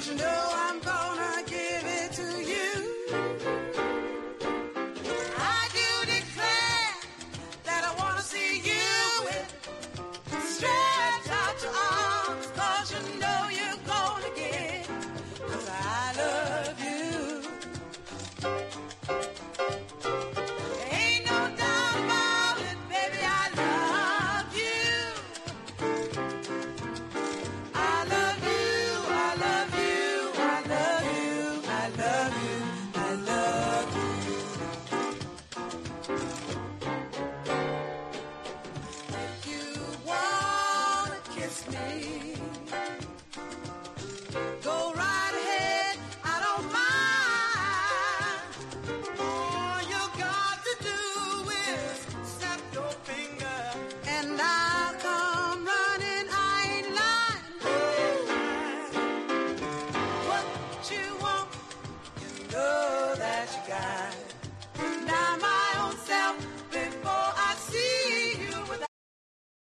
you know I'm gonna give it to you. I do declare that I wanna see you with stretch out your arms, 'cause you know you're gonna get, 'cause I love you. Ain't no doubt about it, baby, I love you. I love you, I love you, I love you, I love you, I love you. If you wanna kiss me,